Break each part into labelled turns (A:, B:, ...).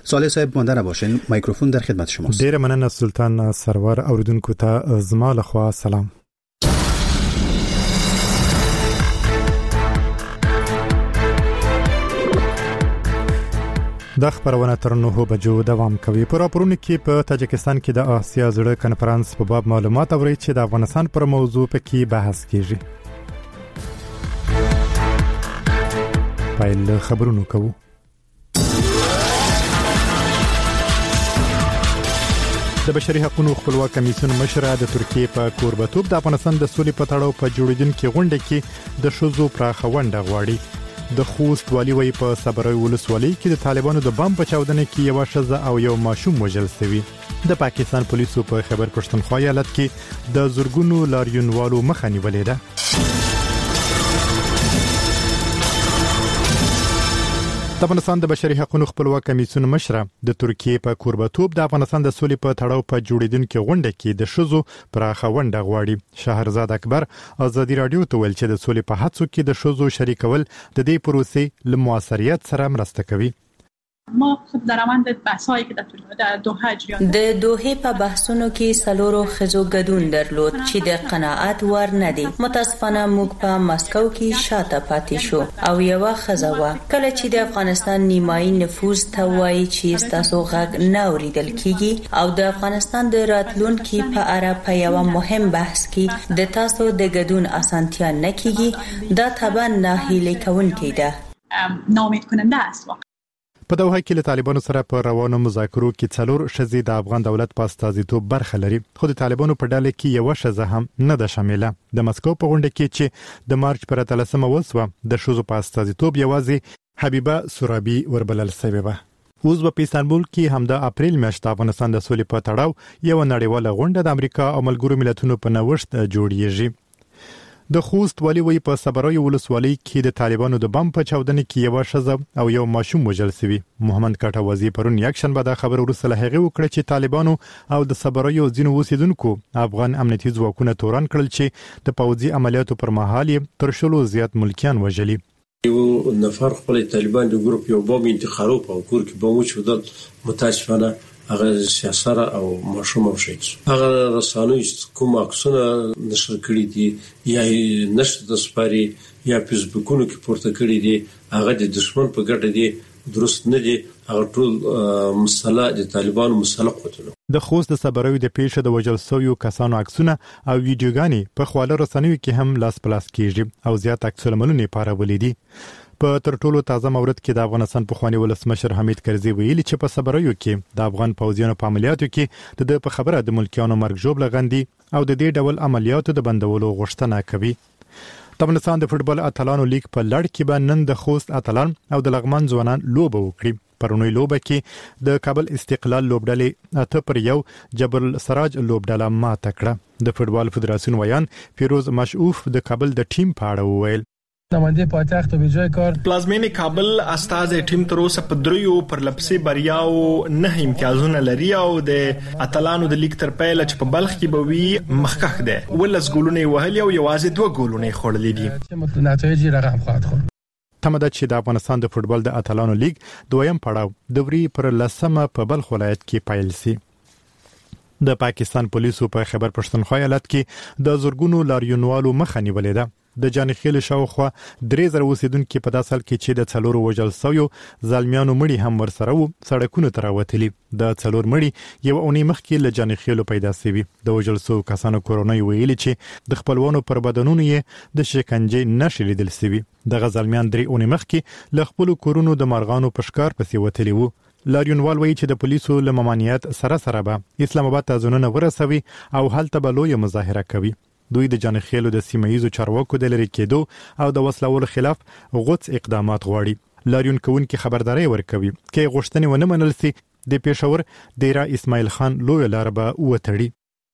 A: صالح صاحب مانده نباشین، میکروفون در خدمت شماست.
B: ډیر مننه سلطان سرور. اوریدونکو ته زما لخوا سلام. د خبرونه تر 9 بجو دوام کوي. په راپورونو کې په تاجکستان کې د آسیا زړه کنفرانس په باب معلومات اوري چې د افغانستان پر موضوع په کې بحث کیږي. پایل خبرونه کوو. د بشري حقوقو خپلواک کمیسیون مشره د ترکیه په کوربتوب د افغانستان د سولې په تړاو په جوړیدونکو غونډه کې د شوزو پراخه ونډه غواړي. د خوست والی وی په صبروي ولسوالۍ کې د طالبانو د بم په چاودنه کې یو شذ او یو ماشوم وژل شوی. د پاکستان پولیسو په خیبر پښتونخوا ایالت کې د زورګونو لاریونوالو مخه نیولې ده. د افغانستان د بشري حقوقو خپلواک کمیسیون مشره د ترکیه په کوربتوب د افغانستان د سولې په تړاو په جوړیدونکو غونډه کې د شوزو پراخه ونډه غواړي. شهرزاد اکبر ازادي رادیو ته ویل چې د سولې په هڅو کې د شوزو شریکول د دې پروسې له موثریت سره مرسته کوي.
C: ما خب در روند بحثایی که در دوحه جریان
D: د دوحه په بحثونو کې سلورو خزو ګډون درلود چې د قناعت ور نه دي. متاسفانه موږ په مسکو کې شاته پاتې شو او یو خزوا کله چې د افغانستان نیمایي نفوذ ته وایي چې تاسو غږ نه اوریدل کیږي او د افغانستان د راتلونکو په اړه په یو مهم بحث کې د تاسو د ګډون اسانتیا نه کیږي، دا طبعا نه هیله کوونکی ده،
C: ناامید کننده است.
B: په دوحه کې له طالبانو سره په روانو مذاکرو کې څلور شذې د افغان دولت په استازیتوب برخه لري، خو د طالبانو په ډله کې یو شذه هم نه ده شامله. د مسکو په غونډه کې چې د مارچ پر 13 وسوه د شوزو په استازیتوب یوازې حبیبه سورابي وربلل شوې وه. اوس په استانبول کې هم د اپریل میاشت افغانستان د سولې په تړاو یو نړیواله غونډه د امریکا او ملګرو ملتونو په نوښت جوړیږي. د خوست والی وی په صبروي ولسوالۍ کې د طالبانو د بم په چاودنه کې یو شذ او یو ماشوم وژل شوی. محمد کاټه وزیر پرون یک شنبه د خبر ورسره هغه وکړه چې طالبانو او د صبروي ځینو اوسیدونکو افغان امنیتي ځواکونه تورن کړل چې د پوځي عملیاتو پر مهال تر شلو زیات ملکیان وژلي.
E: یو نفر خپل طالبان د ګروپ یو بم انتخابو په کور کې بم وچودل، متاسفانه هغه سیاسر او ماشوم او شي هغه رسانوي کوم عکسونه نشر کړی دي یا نشر د سپاري یا فیسبوکونو کې پورته کړی دي، هغه د دشمن په ګټه دي، درست نه دي. هغه ټول مسله د طالبانو مسله قوتونه.
B: د خوست د صبروي د پیښه د وژل شویو کسانو عکسونه او ویډیوګانې په خواله رسنیو کې هم لاس پلاس کیږي او زیات عکسالمنونه پارولې دي. په تر ټولو تازه مورد کې د افغانستان پخوانی ولسمشر حمید کرزي ویلي چې په صبروي کې د افغان پوځیانو په عملیاتو کې د په خبره د ملکیانو مرګ ژوبله غندي او د دې ډول عملیاتو د بندولو غوښتنه کوي. د افغانستان د فوتبال اتلانو لیګ په لړ کې به نن د خوست اتلان او د لغمان ځوانان لوبه وکړي. پرونی لوبه کې د کابل استقلال لوبډلې 8-1 جبل سراج لوبډله ماته کړه. د فوتبال فدراسیون ویان فیروز مشعوف د کابل د ټیم په اړه وویل.
F: نماینده پایتخت او ویجای کار
G: پلازمینه کابل استاد ټیم تر اوسه په دریو پر لپسي بریاو نه امتیازونه لري او د اتلانو د لیګ تر پیله چې په بلخ کې به وي مخکخ ده ولس ګولونه وهلي او یوازې 2 ګولونه خورلې دي.
F: نتایج رقم خواهد خورد.
B: تمده چې د افغانستان د فوتبال د اتلانو لیګ دویم پړاو د وری پر لسمه په بلخ ولایت کې پیل شي. د پاکستان پولیسو په خیبر پښتونخوا ایالت کې د زورګونو لاریونوالو مخه نیولې ده. د جانخیل شاوخوا 3000 اوسیدونکو په داسل کې چې د څلورو وژل شویو ځلمیانو مړي هم ورسره وو سړکونو ته راوتلي. د څلور مړي یو اونۍ مخکې له جانخیل پیدا شوی. د وژل شو کسانو کورونای ویلي چې د خپلوانو پر بدنونو یې د شکنجې نښې لیدل شوی. د غزلمیان 3 اونۍ مخکې له خپل کورونو د مرغانو په ښکار پسې وتلی وو. لاریونوال وایي چې د پولیسو له ممانعت سره به اسلام آباد ته ځونونه ورسوي او هلته به لوی مظاهره کوي. دوی د جانخیلو د سیمایي چارواکو د لری کېدو او د وسلوالو خلاف غوڅ اقدامات غواړي. لاریون کوونکي خبرداري ورکوي چې غوښتنې ونه منل سي د پېښور ډیرا اسماعیل خان لوی لار به وتړي.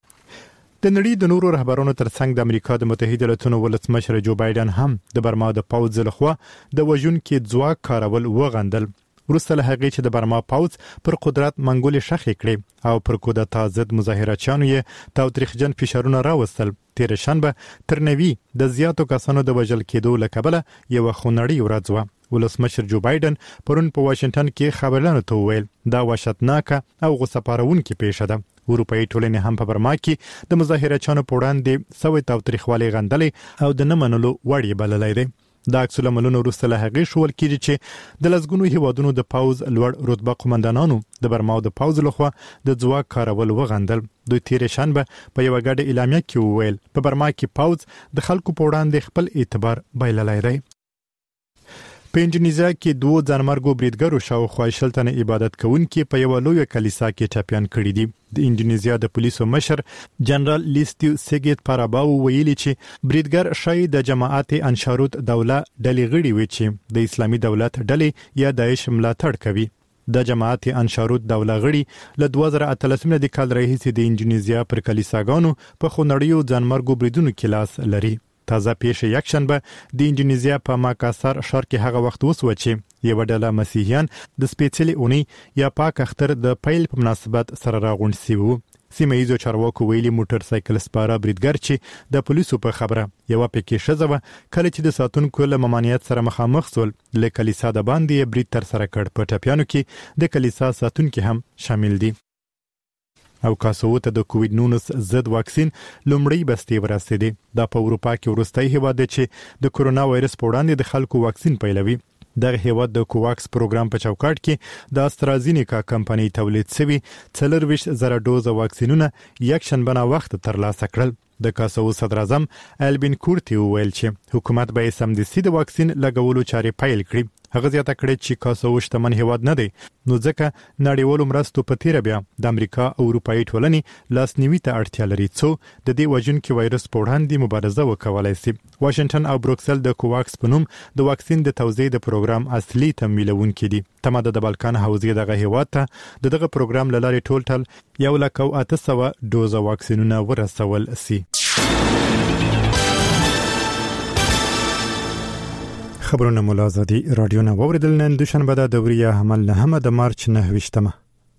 B: د نړۍ د نورو رهبرانو ترڅنګ د امریکا د متحده ایالاتونو ولسمشر جو بایدن هم د برما د پوځ لخوا د وژونکو ځواک کارول وغندل. وروسته له هغې چې د برما پوځ پر قدرت منګولې شخې کړې او پر کودتا ضد مظاهرچیانو یې تاوتریخجن فشارونه راوستل. تیر شنبه تر 90 د زیاتو کسانو د وژل کېدو له کبله یو خونړی ورځ وه. ولسمشر جو بایدن پرون په واشنگټن کې خبرلانو ته وویل دا وحشتناک او غصه پارونکې پیښه ده. اروپאי ټولنې هم په برما کې د مظاهرچیانو په وړاندې سوي تاوتریخوالي غندلې او د نه منلو وړ یې بللی دی. دا عکس العملونه وروسته له هغې شول کېږي چې د لسګونو هیوادونو د پوځ لوړ رتبه قومندانانو د برما د پوځ لخوا د ځواک کارول وغندل. دوی تیرې شنبه په یوه ګډه اعلامیه کې وویل په برما کې پوځ د خلکو په وړاندې خپل اعتبار بایللی دی. په انډونیزیا کې 2 ځانمرګو بریدګرو شاوخوا 60 تنه عبادت کوونکي په یو لوی کلیسا کې ټپيان کړي دي. د انډونیزیا د پولیسو مشر جنرال لیستیو سیګیت پاراباو ویلي چې بریدګر شاید د جماعت انشاروت دوله ډلې غړي وي چې د اسلامي دولت ډلې یا داعش ملاتړ کوي. د جماعت انشاروت دوله غړي له 2013 د کال راهیسې د انډونیزیا پر کلیساګانو په خونړیو ځانمرګو بریدونو کې لاس لري. تازه پیښه یکشنبه د انډونیزیا په ماکاسار ښار کې هغه وخت وسو چې یو ډله مسیحیان د سپېڅلې اونۍ یا پاک اختر د پیل په مناسبت سره راغونډ شوي. سیمه ییزو چارواکو ویلي موټر سایکل سپاره بریدګر چې د پولیسو په خبره یو پکې ښځه وه کله چې د ساتونکو له ممانعت سره مخامخ شول له کلیسا د باندې برید تر سره کړ. په ټپیانو کې د کلیسا ساتونکي هم شامل دي. او کاسو ته د کووډ 19 ضد واکسین لومړی بستې ورسېدې. دا په اروپا کې وروستۍ هیواد دی چې د کورونا وایرس په وړاندې د خلکو واکسین پیلوي. دغه هیواد د کوواکس پروګرام په چوکاټ کې د استرازینیکا کمپنۍ تولید شوی 40,000 ډوز واکسینونه یک شنبه وخت ترلاسه کړل. د کاسو صدر اعظم البین کورتی ویل چې حکومت به سمدستي د واکسین لګولو چارې پیل کړي. هغه زیاته کړې چې کاسو شتمن هیواد نه دی نو ځکه نړیوالو مرستو په تیر بیا د امریکا او اروپאי ټولنې لاسنیوي ته اړتیا لري څو د دې وژونکي وایرس په وړاندې مبارزه وکولای شي. واشنگټن او بروکسل د کوواکس په نوم د واکسین د توزیع د پروګرام اصلي تمویلونکي دي. تماده د بالکان حوزې دغه هیواد ته دغه پروګرام لاري ټول 1,800 ډوز واکسینونه ورسول شي. خبرونه ملازادي رادیو نه ووردل نن دوشنبه د دوریه حمل نه هم د مارچ 9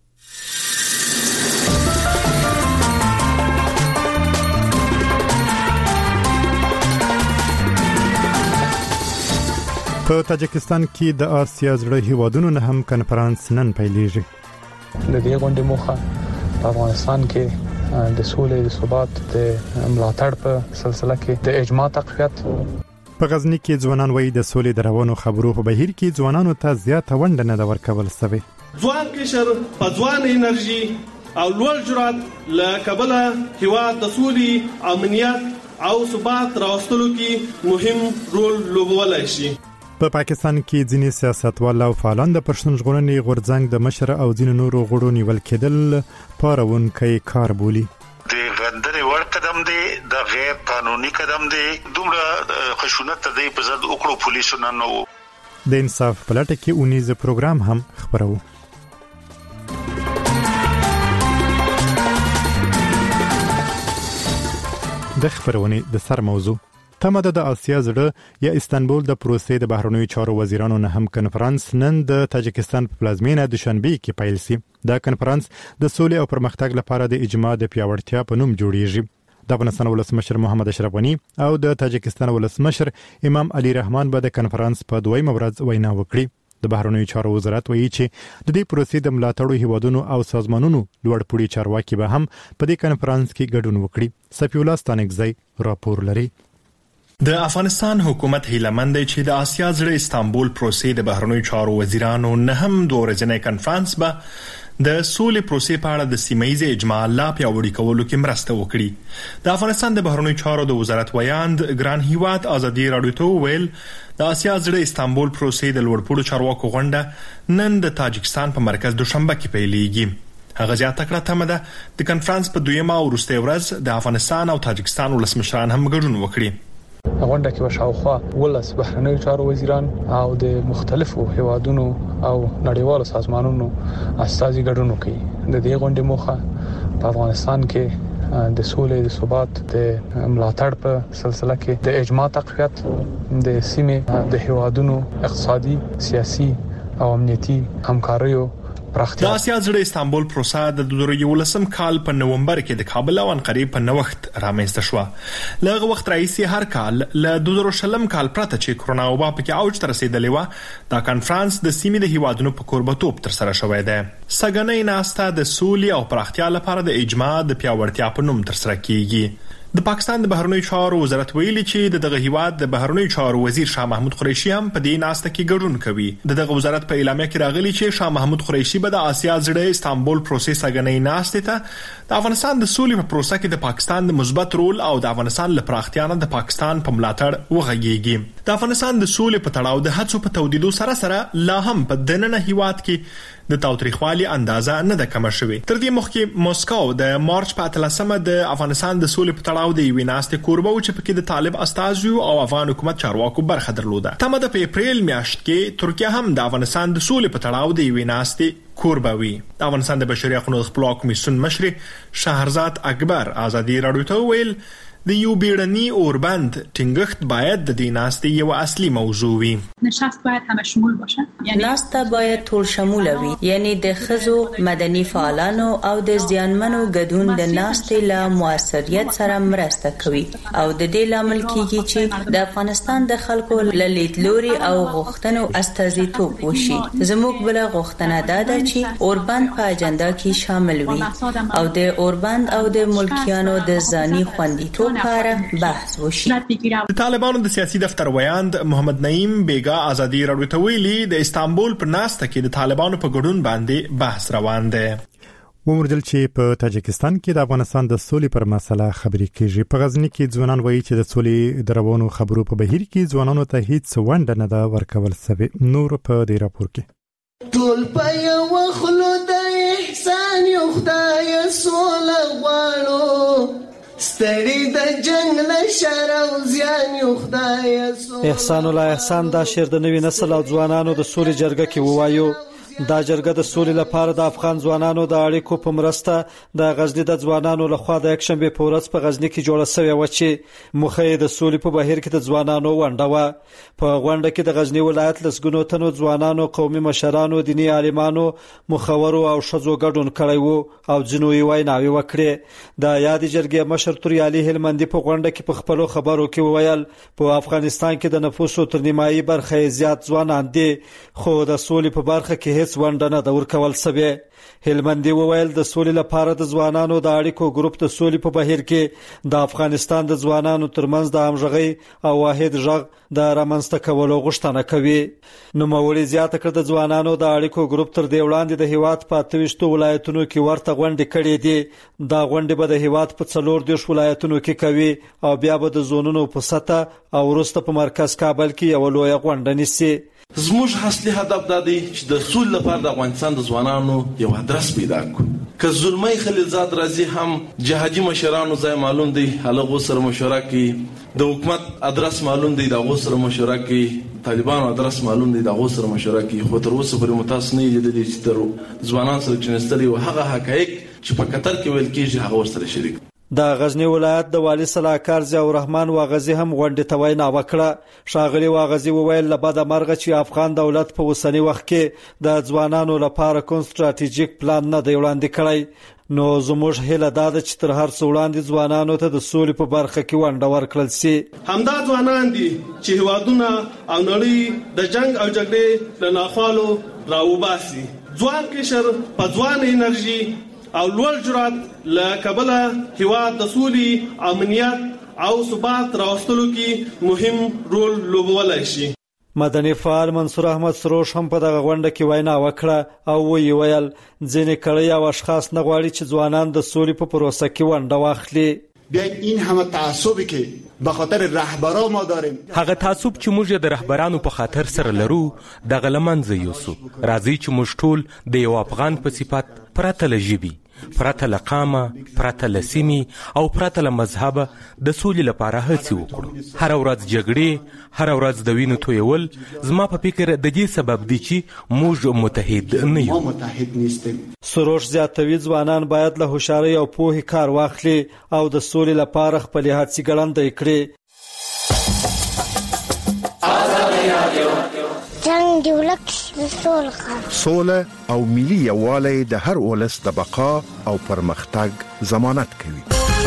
B: په تاجکستان کې د آسیا زړه هیوادونو نه هم کنفرانس نن پیلېږي.
F: د دې غونډې موخه په افغانستان کې د سولې د ثبات د ملاتړ په سلسله کې د اجماع تقویت.
B: په غزنی کې ځوانان وایي د سولې د روانو خبرو په بهیر کې ځوانانو ته زیاته ونډه نه ورکول شوی.
H: ځوان قشر په ځوان انرژي او لوړ جرأت له کبله هیواد د سولې امنیت او ثبات راوستلو کې مهم رول لوبولای شي.
B: په پاکستان کې ځینې سیاستوال او فعالان د پښتون ژغورنې غورځنګ د مشر او ځینو نورو غړو نیول کېدل پارونکي کار بولي.
I: د غندنې ور قدم دی د غیر قانوني قدم دی دومره خشونت ته دی په ضد وکړو پولیسو نن نو
B: د انصاف پلټه کې اونیز پروګرام هم خبرو. د خبرونه د سر موضوع تماده د آسیا زړه یا استانبول د پروسې د بهرنیو چارو وزیرانو نه هم کنفرانس نن د تاجکستان په پلازمینه دوشنبه کې پیل شي. دا کنفرانس د سولې او پرمختګ لپاره د اجماع د پیاوړتیا په نوم جوړیږي. د افغانستان ولسمشر محمد اشرف غنی او د تاجکستان ولسمشر امام علي رحمان به د کنفرانس په دویمه ورځ وینا وکړي. د بهرنیو چارو وزارت وایي چې د دې پروسې د ملاتړو هیوادونو او سازمانونو لوړ پوړي چارواکي به هم په دې کنفرانس کې ګډون وکړي. صفی الله ستانکزی راپور لري.
G: د افغانستان حکومت هیلمند دی چې د آسیا زړه استانبول پروسې د بهرنیو چارو وزیرانو نه هم دوه ورځنی کنفرانس به د سولې پروسې په اړه د سیمه‌ییز اجماع لا پیاوړي کولو کې مرسته وکړي. د افغانستان د بهرنیو چارو د وزارت ویاند ګران هیواد ازادي راډیو ته ویل د آسیا زړه استانبول پروسې د لوړپوړو چارواکو غونډه نن د تاجکستان په مرکز دوشنبه کې پیلېږي. هغه زیاته کړه تمه ده د کنفرانس په دویمه او وروستۍ ورځ د افغانستان او تاجکستان ولسمشران هم ګډون وکړي.
F: غونډه کې وشاوخوا ولس بهرنیو چارو وزیران او د مختلفو هیوادونو او نړیوالو سازمانونو استازي ګډون کوي. د دې غونډې موخه په افغانستان کې د سولې د ثبات د ملاتړ په سلسله کې د اجماع تقویت د سیمې د هیوادونو اقتصادي سیاسي او امنیتي همکاریو پراختیا.
G: د آسیا زړه استانبول پروسه د 2011 کال په نومبر کې د کابل او انقرې په نوښت رامنځته شو. لږ وخت راځي هر کال له 2020 کال پرته چې کرونا وبا پکې اوج ته رسیدلې و، دا کانفرنس د سیمې د هیوادونو په کوربتوب تر سره شوی دی. سګنې ناسته د سولې او پراختیا لپاره د اجماع د پیاوړتیا په نوم تر سره کیږي. د پاکستان د بهرنیو چارو وزارت ویلي چې دغه هیواد د بهرنیو چارو وزیر شاه محمود قریشي هم په دې ناسته کې ګډون کوي. دغه وزارت په اعلامیه کې راغلي چې شاه محمود قریشي به د آسیا زړه استانبول پروسس غنۍ ناسته ته د افغانستان د سولې په پروسه کې د پاکستان د مثبت رول او د افغانستان لپاره پراختیا نه د پاکستان په ملاتړ وغږیږي. د افغانستان د سولې په تړاو د هڅو په تودیدو سره لا هم په دننه هیواد کې د تاوتریخوالي اندازه نه ده کم شوې. تر دې مخکې موسکو د مارچ په 13مه د افغانستان د سولې په تړاو د یوې ناستې کوربه و چې پکې د طالب استازو او افغان حکومت چارواکو برخه درلوده. تمه ده په اپریل میاشت کې ترکیه هم د افغانستان د سولې په تړاو د یوې ناستې کوربه وي. د افغانستان د بشري حقوقو خپلواک کمیسیون مشر شهرزاد اکبر ازادي راډیو ته ویل د یو بیړني اوربند ټینګښت باید د دې ناستې یو اصلي موضوع وي.
C: نشست باید همه شمول باشه،
D: یعنی ناسته باید ټول شمول وي، یعنی د خزو مدني فعالانو او د ځوانانو ګډون د ناستې له موثریت سره مرسته کوي او د دې لامل کیږي چې د افغانستان د خلکو لیدلوري او غوښتنو استازیتوب وشي. زموږ بل غوښتنه ده چې اوربند په اجنډا کې شامل وي او د اوربند او د ملکیانو د ځاني خوندیتوب لپاره بحث وشي.
G: د طالبانو د سیاسي دفتر ویاند محمد نعیم بیگا ازادي راډیو ته ویلي د استانبول په ناسته کې د طالبانو په ګډون باندې بحث روان دی.
B: ومردل چې په تاجکستان کې د افغانستان د سولې پر مسله خبرې کیږي. په غزنی کې ځوانان وایي چې د سولې دروونو خبرو په بهیر کې ځوانانو ته هیڅ ونډه نه ده ورکول شوې. نور په دې راپور کې
J: ټول په یو خلو د احسان یو خدای سولې غواړو، ستړي د جنگ له شر او زیان یو خدای سولې.
K: احسان الله احسان دا شعر د نوي نسل او ځوانانو د سولې جرګه کې ووایو. دا جرګه د سولې لپاره د افغان ځوانانو د اړیکو په مرسته د غزنی د ځوانانو لخوا د یکشنبه په ورځ په غزنی کې جوړه شوې و چې مخه د سولې په بهیر کې د ځوانانو ونډه و. په غونډه کې د غزنی ولایت لسګونو تنو ځوانانو، قومي مشرانو، دینی عالمانو، مخورو او شذو ګډون کړی وو او ځینو یې ویناوي وکړې. د یاد جرګې مشر توریالي هلمندي په غونډه کې په خپل خبرو کې وویل په افغانستان کې د نفوسو تر نیمایي برخه زیات ځوانان دي، خو د سولې په برخه کې هیڅ ونډه نه ده ورکول شوې. هلمندي وویل د سولې لپاره د ځوانانو د اړیکو ګروپ د سولې په بهیر کې د افغانستان د ځوانانو ترمنځ د همغږۍ او واحد غږ د رامنځته کولو غوښتنه کوي. نو موري زیاته کړ د ځوانانو د اړیکو ګروپ تر دې وړاندې د هیواد په 28 ولایتونو کې ورته غونډې کړې دي. دا غونډې به د هیواد په 14 ولایتونو کې کوي او بیا به د زونونو په سطح او وروسته په مرکز کابل کې یو لوی غونډه نیسي.
L: زموږ اصلي هدف دا دی چې د سولې لپاره د افغانستان د ځوانانو یو ادرس پیدا کړو. که زلمی خلیلزاد رازی هم جهادي مشرانو ځای معلوم دی، هغه سره مشوره کوي. د حکومت ادرس معلوم دی، دا سره مشوره کوي. طالبانو ادرس معلوم دی، دا سره مشوره کوي. خو تر اوسه پورې متاسف نه دي چې تر ځوانان سره چنستلي او هغه حقایق چې په قطر کې ویل کېږي هغه ورسره شریک.
K: د غزنی ولایت د والی صلاحکار ضیاء الرحمن واغزی هم غونډه ته وینا وکړه. شاغلی واغزی وویل لبد مرغه چې افغان دولت په وسنی وخت کې د ځوانانو لپاره کوم ستراتیژیک پلان نه دی وړاندې کړی. نو زموږ هیله دا ده چې تر هر څو وړاندې ځوانانو ته د سولې په برخه کې ونډه ورکړل شي.
H: همدا ځوانان دي چې هیوادونه او نړۍ د جنگ او جګړې له ناخوالو راوباسي. ځوان کشر په ځوان انرژي او لوړ جرأت له کبله هیواد د سولې، امنیت او ثبات راوستلو کې مهم رول لوبولای شي.
K: مدني فعال منصور احمد سروش هم په دغه غونډه کې وینا وکړه او ویل ځینې کړي او اشخاص نه غواړي چې ځوانان د سولې په پروسه کې ونډه واخلي.
M: بیاین این همه تعصبی که به خاطر رهبرا ما داریم،
N: هغه تعصب چې موږ د رهبرانو په خاطر سره لرو دغه لمنځه یوسو. راځي چې موږ ټول د یو افغان په صفت پرته له ژبې، پرته له قامه، پرته له سیمې او پرته له مذهبه د سولې لپاره هڅې وکړو. هر ورځ جګړې، هر ورځ د وینو تویول زما په فکر د دې سبب دی چې موږ متحد نه یو.
K: سروش زیاتوي ځوانان باید له هوښیارۍ او پوهې کار واخلي او د سولې لپاره خپل هڅې ګړندۍ کړي.
O: جنگ دی ولک سوله او ملي یووالی د هر ولس د بقا او پرمختګ ضمانت کوي.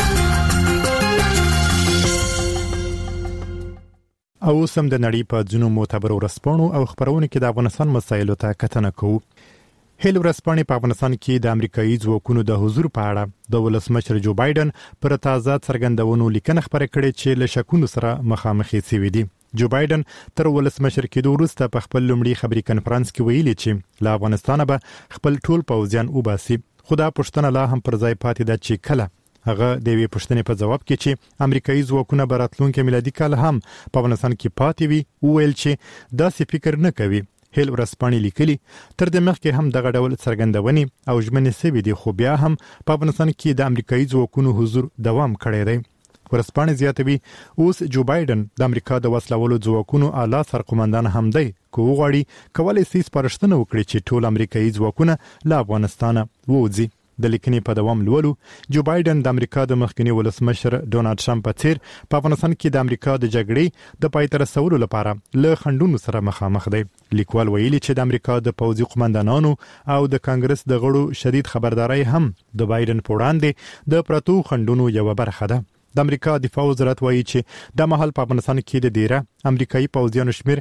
B: او سم د نړۍ په ځینو معتبرو ورځپاڼو او خبرونو کې د افغانستان مسایلو ته کتنه کوو. هیل ورځپاڼې په افغانستان کې د امریکایي ځواکونو د حضور په اړه د ولسمشر جو بایدن پر تازه څرګندونو لیکنه خبره کړې چې له شکونو سره مخامخ شوي دي. جو بایدن تر ولسمشر کېدو وروسته په خپل لومړي خبري کنفرانس کې ویلي چې له افغانستانه به خپل ټول پوځیان وباسي. خو دا پوښتنه لا هم پر ځای پاتې ده چې کله. هغه د دې پوښتنې په جواب کې چې امریکایي ځواکونه به راتلونکي میلادي کال هم په افغانستان کې پاتې وي وویل چې داسې فکر نه کوي. هیل ورځپاڼې لیکلي تر دې مخکې هم دغه ډول څرګندونې او ژمنې شوې دي خو بیا هم په افغانستان کې د امریکایي ځواکونو حضور دوام کړی دی. ورځپاڼې زیاتوي اوس جو بایدن د امریکا د وسلوالو ځواکونو اعلی سرقومندان هم دی کو غواړي کولای شي سپارښتنه وکړي چې ټول امریکایي ځواکونه له افغانستانه ووځي. د لیکنې په دوام لولو جو بایدن د امریکا د مخکنی ولسمشر ډونالد ټرمپ په څیر په افغانستان کې د امریکا د جګړې د پای ته رسولو لپاره له خنډونو سره مخامخ دی. لیکوال ویلي چې د امریکا د پوځي قومندانانو او د کانګرس د غړو شدید خبرداري هم د بایدن په وړاندې د پراتو خنډونو یو برخه ده. د امریکا دفاع وزارت وایي چې د مهال په افغانستان کې د ډیره امریکایي پوځیانو شمیر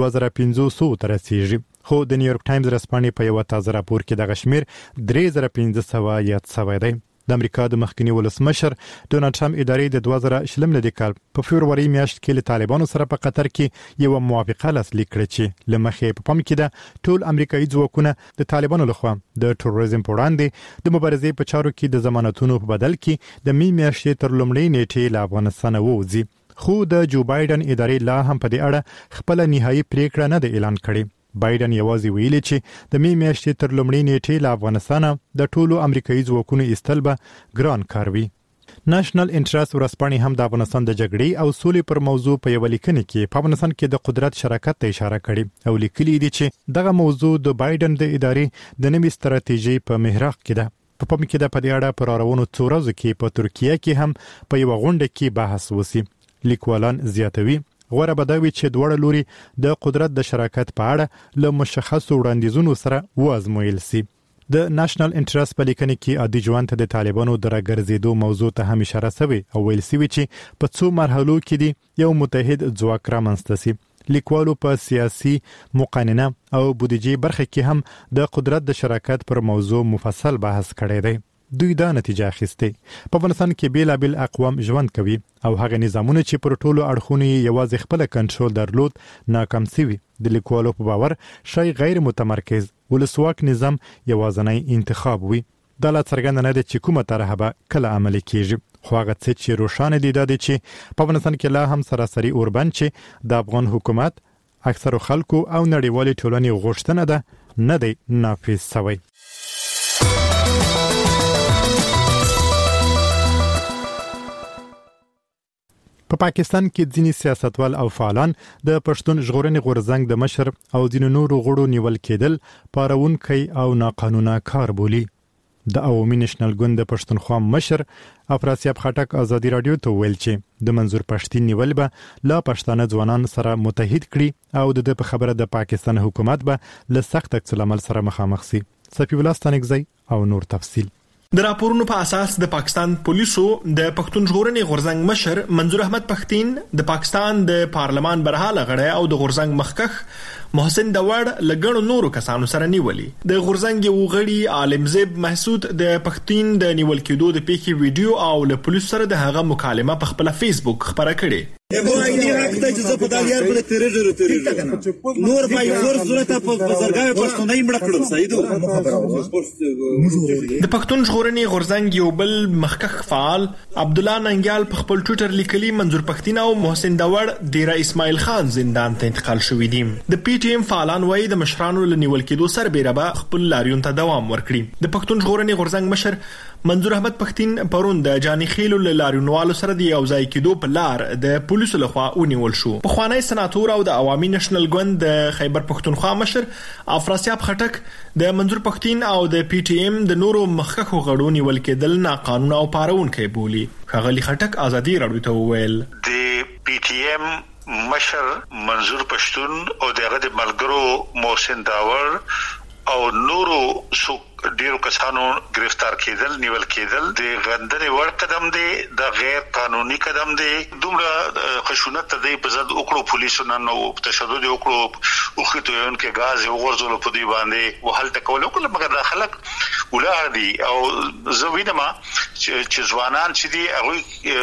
B: 2500 ته رسیږي. خو د نیویورک ټایمز رسپانې په یو تازه راپور کې د غشمیر 3500 یاد شوی دی. د امریکا د مخکنی ولسمشر ډونالد ټرمپ ادارې د 2020 لدې کال په فبرवरी میاشت کې له طالبانو سره په قطر کې یو موافقه لاسلیک کړه چې لمخې په پام کې ده ټول امریکایي ځواکونه د طالبانو لخوا د ټروریزم په وړاندې د مبارزې په چارو کې د ضمانتونو په بدل کې د می میاشتې تر لومړۍ نیټې له افغانستان ووځي. خو د جو بایدن ادارې لا هم په دې اړه خپل نهایی پریکړه نه ده اعلان کړې. بایدن یوازې ویلي چې د می میاشتې تر لومړۍ نیټې له افغانستان د ټولو امریکایي ځواکونو ایستل به ګران کار وي. نېشنل انټرست ورځپاڼې هم د افغانستان د جګړې او سولې پر موضوع په یو لیکنه کې په افغانستان کې د قدرت شراکت ته اشاره کړې او لیکلي دي چې دغه موضوع د بایدن د ادارې د نوې ستراتیژۍ په محراق کې ده. په پام کې ده په دې اړه پر راروانو څو ورځو کې په ترکیه کې هم په یو غونډه کې بحث وشي. لیکوالان زیاتوي غوړه بدوي چې دوړ لوري د قدرت د شراکت په اړه له مشخصو وړاندیزونو سره وازمویل سي. د نېشنل انټرست په لیکنه کې عادي ژوند ته د طالبانو درګرځېدو موضوع ته هم اشاره شوی او ویل شوی چې په څو مرحلو کې دی یو متحد ځواک رامنځته شي. لیکوالو په سیاسي مقننه او بودیجې برخه کې هم د قدرت د شراکت پر موضوع مفصل بحث کړی دی. دوی دا نتیجه اخیسته په افغانستان کې بیلابل اقوام ژوند کوي او هغه نظامونه چې پر ټولو اړخونو یوازې خپل کنټرول درلود ناکام شوي. د لیکوالو په باور شای غیر متمرکز ولسواک نظام یوازنی انتخاب وي. دا لا څرګنده نه ده چې کومه طرحه به کله عملي کیږي. خو هغه څه چې روښانه دي دا دی چې په افغانستان کې لا هم سراسري اوربند چې د افغان حکومت اکثر خلکو او نړیوالې ټولنې غوښتنه ده نه دی نافذ شوی. په پاکستان کې ځینې سیاستوال او فعالان د پښتون ژغورنې غورځنګ د مشر او ځینو نورو غړو نیول کېدل پارونکي او ناقانونه کار بولي. د عوامي نېشنل ګوند د پښتونخوا مشر افراسیاب خټک ازادي رادیو ته ویل چې د منظور پښتين نیول به لا پښتانه ځوانان سره متحد کړي او د په خبره د پاکستان حکومت به له سخت عکس العمل سره مخامخ شي. صفي الله ستانګزی او نور تفصيل.
G: د راپورونو په اساس د پاکستان پولیسو د پښتون ژغورنې غورځنګ مشر منظور احمد پښتين د پاکستان د پارلمان برحاله غړی او د غورځنګ مخکخ محسن داوړ لګړو نورو کسانو سره نیولي. د غورځنګ یو غړي عالمزیب محسود د پښتين د نیول کېدو د پیښې ویډیو او له پولیسو سره د هغه مکالمه په خپل فیسبوک خبره کړې. نور ما یو ور صورت په بازارګاو پښتونای مړ کړل سیدو. د پښتون ژغورنې غورځنګ یو بل مخکخ فعال عبد الله ننګیال په خپل ټوئیټر لیکلي منظور پښتين او محسن داوړ ډیره اسماعیل خان زندان ته انتقال شوې دي. د پی ټی ایم فعالان وایي د مشرانو لنیول کېدو سربېره به خپل لاریون ته دوام ورکړي. د پښتون ژغورنې غورځنګ مشر منظور احمد پښتين پرون د جاني خیلو لاریونوالو سره د یو ځای کېدو په لار د پولیسو لخوا ونیول شو. په خوانی سناتور او د عوامي نېشنل ګوند د خیبر پښتونخوا مشر افراسیاب خټک د منظور پښتين او د پی ټی ایم د نورو مخکخو غړو نیول کېدل ناقانونه او پارونکي بولی. ښاغلي خټک ازادي رادیو ته وویل
I: د پی ټی ایم مشر منظور پښتون او دغه د ملګرو محسن داور او نورو ډیرو کسانو گرفتار کېدل نیول کېدل د غندنې وړ قدم دی د غیر قانوني قدم دی دومره خشونت دی په ضد وکړو پولیسو نن تشدد وکړو او خټوین کې غاز وغورځول په دی باندې وهل تکول وکړل مګر داخلك ولار دي او زوینما چې ځوانان چې دي هغه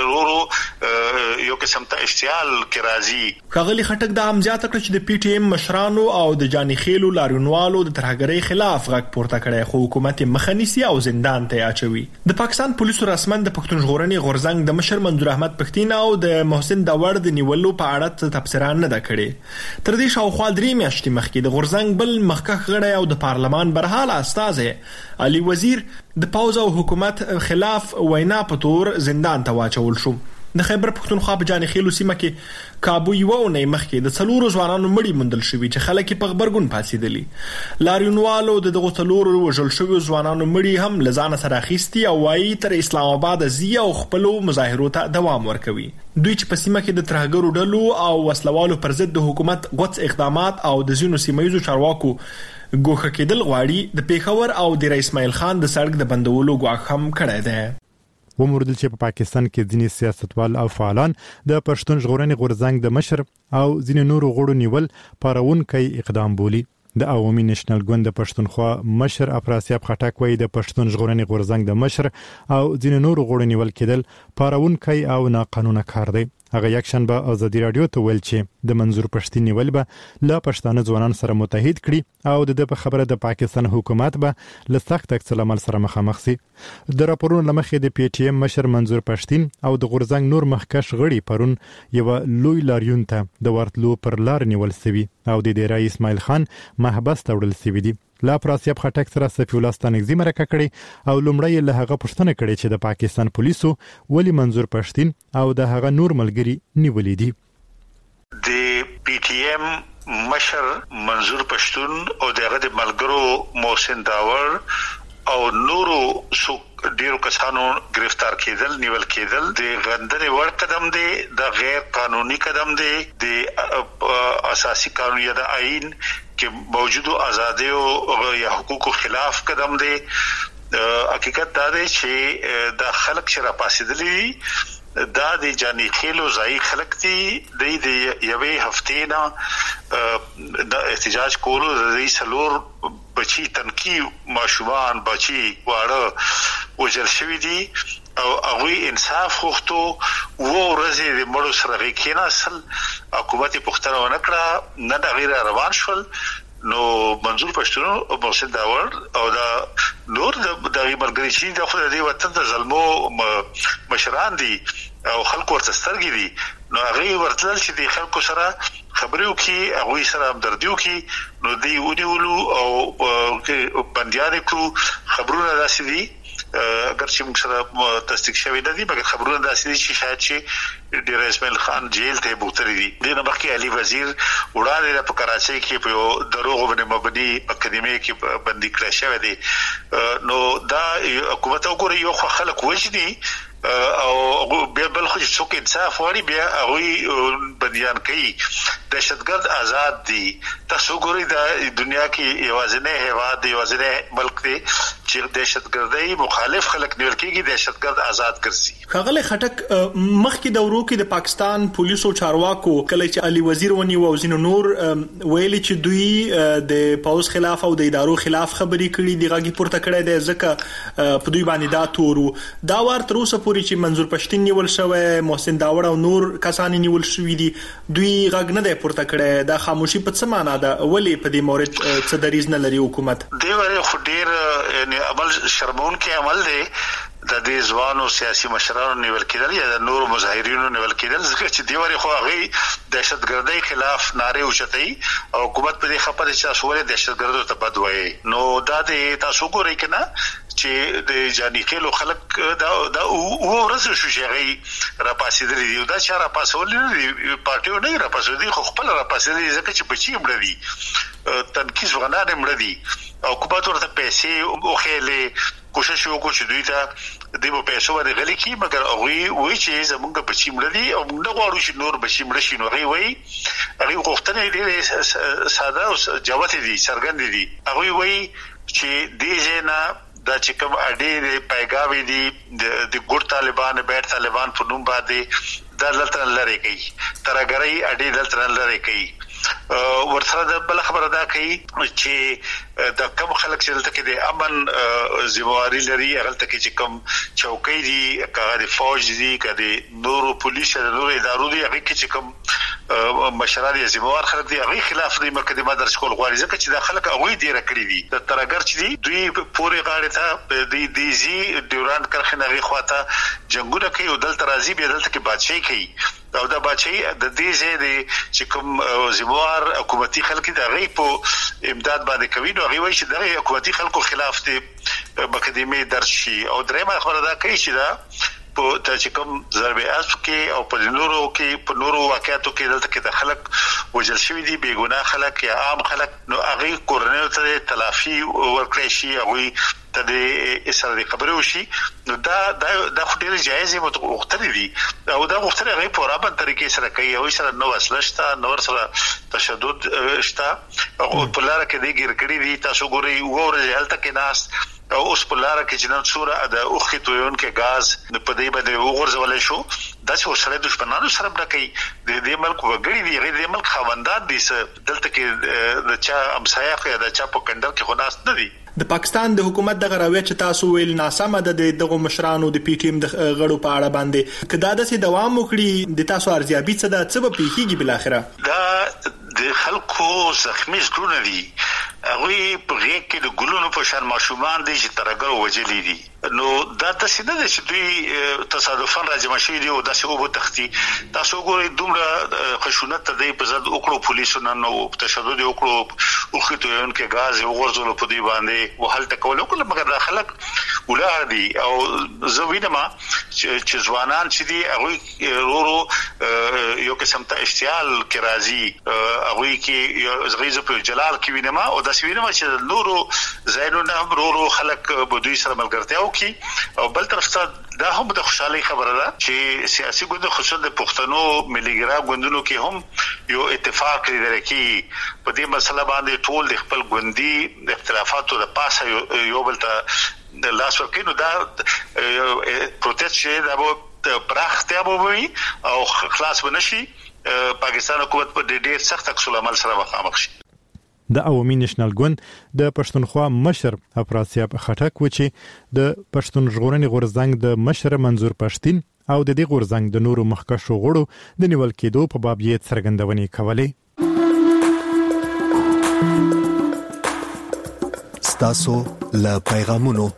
I: ورو یو قسم ته اشتعال کې راځي
G: کاغلی خټک د امزیات کړ چې د پی ټی ایم مشرانو او د جانی خېلو لاریونوالو د ترهګرۍ خلاف غږ پورته کړی خو حکومت مخنیسي او زندان ته اچوي د پاکستان پولیسو رسمن د پښتون ژغورنې غورزنګ د مشر منظور احمد پښتين او د محسن داور د نیولو په اړه تبصره نه ده کړې تر دې شاوخوا 3 میاشتې مخکې د غورزنګ بل مخکخ غړی او د پارلمان برحال استاذ علي وزیر د پاوز او حکومت خلاف وینا په تور زندان ته واچول شو د خیبر پښتونخوا په جاني خېلو سیمه کې کابو یو نه مخکې د څلورو ځوانانو مړی مندل شوی چې خلک په خبرګون پاتېدلی لاریونوالو د دغه څلورو وژل شوی ځوانانو مړی هم لزان سره اخیستي او وايي تر اسلام آباد زی او خپل مظاهرو ته دوام ورکوي دوی چې په سیمه کې د ترهګرو ډلو او وسلوالو پر ضد د حکومت غوڅ اقدامات او د زینو سیمایزو چارواکو ګوښه کېدل غواړي د پیښور او د رئیس اسماعیل خان د سړک د بندولو غواړ هم کړی دی
B: وموردل چې په پاکستان کې ځینې سیاستوال او فعالان د پښتون ژغورنې غورځنګ د مشر او ځینې نورو غړو نیول پارونکي اقدام بولي د عوامي نېشنل ګوند د پښتونخوا مشر افراسیاب خټک وایي د پښتون ژغورنې غورځنګ د مشر او ځینې نورو غړو نیول کېدل پارونکي او ناقانونه کار دی هغه یک شنبه ازادي رادیو ته ویل چې د منظور پښتين نیول به لا پښتانه ځوانان سره متحد کړي او د په خبره د پاکستان حکومت به له سخت عکس العمل سره مخامخ شي د راپورونو لمخې د پی ټی ایم مشر منظور پښتين او د غورځنګ نور مخکش غړي پرون یو لوی لاریون ته د ورتلو پر لار نیول سوي او د رئیس اسماعیل خان محبس ته وړل سوي دي لا پراسیاب خټک سره صفی الله ستانګزی مرکه کړي او لومړی له هغه پوښتنه کړي چې د پاکستان پولیسو ولی منظور پښتين او د هغه نور ملګری نیولې دي
I: د پی ټی ایم مشر منظور پښتون او دغه د ملګرو محسن داور او نورو ډیرو کسانو گرفتار کېدل نیول کېدل د غندنې وړ قدم دی د غیر قانوني قدم دی د اساسي قانون یا د آئین کې موجودو آزادیو یا حقوقو خلاف قدم دی حقیقت دا دی چې د خلک شرا پاسېدلی دا د جانی خېلو ځای خلک دي د یوې هفتې نه د احتجاج کولو د سلور بچی تنکی ماشومان بچی واړه وجل شوی دي او هغه انصاف غوښتو وو ورځې د مړو سره کېنا اصل حکومت پښتنه ونکړه نه د غیر روان شول نو منظور پښتون او محسن داور او دا نور د ملګری چې د خپل دی وطن د ظلمو مشران دي او خلکو ورته سترګې دي نو هغه ورتل چې د خلکو سره خبرو کې هغه سره همدردیو کې نو دی ونیولو او بنديان کو خبرونه داسې دي اگر چې موږ سره تصدیق شوی نه دي مګر خبرونه داسې دي چې شاید چې د رئیس اسماعیل خان جیل ته بوتري دي د نبقي علي وزیر وړاندې په کراچۍ کې په دروغ باندې مبني اکیډمي کې بندي کړی شوی دی نو دا حکومت وګوري یو خلک وجدي او بیا بل خو څوک انصاف وړي بیا هغه بیان کوي دهشتګرد آزاد دي تاسو ګورئ د دنیا کې یوازینی هیواد یوازینی ملک دی چې دهشتګردۍ مخالف خلک نیول کېږي دهشتګرد آزاد ګرځي
G: خغل خټک مخکې دورو کې د پاکستان پولیسو چارواکو کله چې علي وزیر ونی او زینو نور ویلي چې دوی د پاوز خلاف او د ادارو خلاف خبري کړي دی غږی پورته کړی دی ځکه په دوی باندې دا تورو دا ور تر اوسه پورې چې منظور پښتين نیول شوی محسن داور او نور کسان نیول شوی دي دوی غږ نه دی پورته کړی دا خاموشي په څه معنا ده ولی په دې مورد څه دریز نه لري حکومت
I: دی وره خو ډیر یعنی عمل شرمون کې عمل دی د دې ځوانو سیاسي مشرانو نیول کېدل یا د نورو مظاهرینو نیول کېدل ځکه چې دی وری خو هغه دهشتګردۍ خلاف ناره اوچتای او حکومت په دې خبره چې تاسو ولې دهشتګردو ته بد وایي نو دا د تاسو ګورئ کنه چې د جانی خېلو خلک دا ورسره شو شي را پاسېدل دي دا چې را پاسول دي پارټیو نه را پاسول دي خو خپل را پاسېدل دي ځکه چې بچي مړ دي تنکیز وغنانه مړ دي او حکومت ورته پیسې او خېلې کوشش وکړو چې دوی ته د پیسو باندې غلي کی مګر هغه وایي چې زمونږ بچی مړ دي او موږ نه غواړو چې نور بچی مړ شي. نو هغه غوښتنه ډېره ساده او جوته دي څرګند دي. هغه وایي چې دې نه دا چې کوم اډې پیغاوي دي د ګور طالبان بیت طالبان په نوم باندې د دلته لری کوي ترګری اډې دلته لری کوي. ورسره د بل خبره دا کوي چې د کم خلک چې دلته کې د امن ذمہواری لري هغه ته کې چې کوم چوکۍ دي کغه د فوج دي کړي نورو پولیس د نورو ادارو دي هغه کې چې کوم مشران یې ذمہوار خلک دي هغه خلاف د مقدمه درج کول غواړي ځکه چې د خلک هغه ډیر کړی دي د ترګر چې دي دوی پورې غاړه ته د دیزي ډیوران کرخنه غي خواته جنگونه کوي او دلته راځي به دلته کې بادشاہي کوي او دا بچي د دې ځای دی چې کوم زموار حکومتي خلک د غي په امداد باندې کوي نو غي وایي چې د حکومتي خلکو خلاف دي مقدمه درج شي. او درېمه خبره دا کوي چې دا په چې کوم ضربه اسب کې او په نورو کې په نورو واقعاتو کې دلته کې د خلک وجل شوی دي بے ګناه خلک یا عام خلک نو هغه کورنۍ ته تلافي ورکړي شي هغه ته د اسره خبرو شي. نو دا خوري جایزه متغوښتل دي او دا غوښتل هغه په رابطه طریقې سره کوي او سره نو وسلشتا نو سره تشدد شتا او په لار کې دی ګر کړی دي تاسو ګوري وګورئ هلته کې ناس او اوس په لار کې جنن صورت د اوخي تویون کې غاز په دې باندې وګورځول شو دا چې سره دښمنانو سره بډکې د ملک وګړي دي غیر د ملک خوندات دي دلته کې د چا امسایه یا د چا په کندر کې خلاص نه دي.
G: د پاکستان د حکومت د غراوی چې تاسو ویل ناسمه ده دغه مشرانو د پی ټی ایم د غړو په اړه باندې کدا د سي دوام وکړي د تاسو ارزیابي څه ده څه به پیخيږي بل اخره
I: دا د خلکو زخمی زګونه دي هغه په غیږ کې د ګلونو په شان ماشومان دي چې ترګر وجلی دي. نو دا د سینه د چې دوی تصادفاً راځي شي دي او د څه وبو تختی تاسو ګورئ دومره خشونت ته دی په ځد وکړو پولیسو نن او تشدد وکړو او خټوین کې غاز وغورځول په دی باندې وهل تکول وکړه مګر داخلك ولار دي او زوینما چې ځوانان چې دي هغه ورو یو قسم ته اشتعال کې راځي هغه کې زغیزه په جلال کې وینما او د سوینما چې نورو زینونه ورو خلک په دوی سره ملګرتیا وکي او بل طرف ته دا هم د خوشحالي خبره ده چې سیاسي ګوند خصوصا د پښتنو مليګرا ګوندونو کې هم یو اتفاق لري کې په دې مسله باندې ټول د خپل ګوندي اختلافاتو د پاسه یو بل ته د لاس ورکینو دا پروتست چې دا پراختیا وي او خلاص ونشي پاکستان حکومت په ډېر سخت عکس العمل سره مخامخ شي.
B: د عوامي نېشنل ګوند د پښتونخوا مشر افراسیاب خټک و چې د پښتون ژغورنې غورځنګ د مشر منظور پښتين او د دې غورځنګ د نورو مخکښو غړو د نیول کېدو په باب یې څرګندونې کولې.
P: ستاسو لا پیغامونو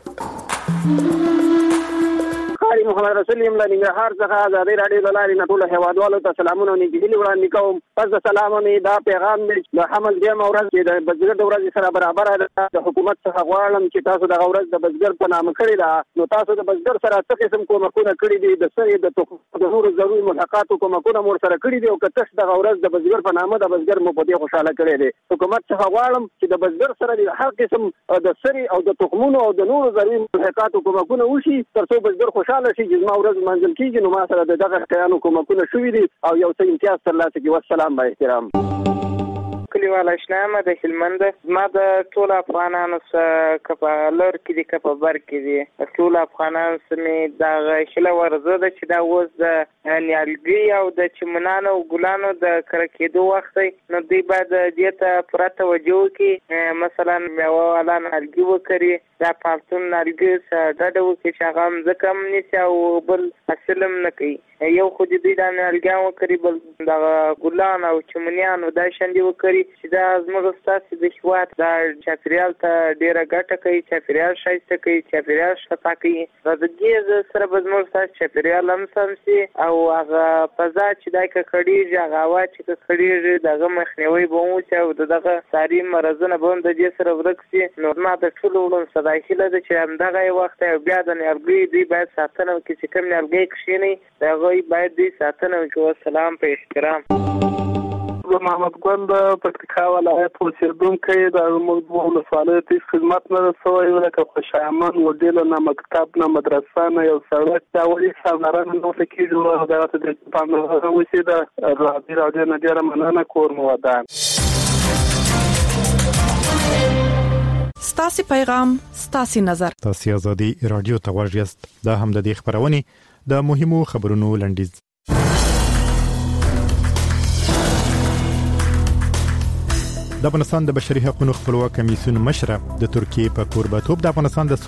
Q: محمد رسول یم لنګهار څخه د رادیو لاري نټول هوادوالو ته سلامونه نږدې وړاندې کوم. پس د سلامونه دا پیغام د حمل د مورز چې د بزګر د ورځې سره برابر ده د حکومت څخه غواړم چې تاسو د ورځ د بزګر په نام کړی دا نو تاسو د بزګر سره څه قسم کومکونه کړی دي د سړي د نورو ضروري ملحقاتو کومکونه مور سره کړی دي او که تاسو د ورځ د بزګر په نامه د بزګر مو په دې خوشاله کړی دي. حکومت څخه غواړم چې د بزګر سره د هر قسم د سړي او د تخمونو او د نورو ضروري ملحقاتو کومکونه وشي ترڅو بزګر خوشاله شي چې ما ورځ منځل کیږي نو ما سره دغه کارانو کومکونه شوې دي او یو څه امتیاز ترلاسه کوي. والسلام با احترام.
R: کلیوال اشنامه د هلمند ما د ټول افغانانو سره کپا لور کې دي کپا بر کې دي ټول افغانان سمې د غشله ورزه د چې دا وز د نیالګي او د چمنانو او ګلانو د کرکېدو وخت نو دوی باید دې ته پوره توجه وکړي. مثلا میوه والا نیالګي وکړي دا پالتون نیالګي سره ډډه وکړي چې هغه ځکه هم نیسي او بل حاصل هم نه کوي. یو خو دې دا نیالګي وکړي بل د ګلان او چمنیانو دا شاندې وکړي چې دا زموږ ستاسو د هیواد دا چاپیریال ته ډیره ګټه کوي چاپیریال ښایسته کوي چاپیریال شفا کوي د دې سره به زموږ ستاسو چاپیریال هم سم شي او هغه فضا چې دا کړيږي هغه هوا چې کړيږي دغه مخنیوي به وشي او دغه ساري مرزونه به د دې سره ورک شي. نو ما د ټول وړاندې صداخله د چې همدغه وخت بیا د نیالګي دی باید ساتنه وکړي چې کوم نیالګي کښینی دغه باید دی ساتنه وکړي. والسلام په احترام.
S: محمد ګل د پکتیکا ولایت اوسیدونکی د موږ ولسوالۍ خدمت نه رسوي لکه خوشامن وډیل نه مکتب نه مدرسه نه یو سړک دا ولې سامران نو فکر دا د پاملرنه وشي د راډیو نه ډیره مننه کوم ودان
T: ستاسو پیغام ستاسو نظر
B: تاسو ازادي رادیو ته ورغیاست دا هم د دې خبرونه د مهمو خبرونو لنډیز د افغانستان د بشري حقوقو خپلواک کمیسیون مشره د ترکیې په کوربه‌توب د افغانستان د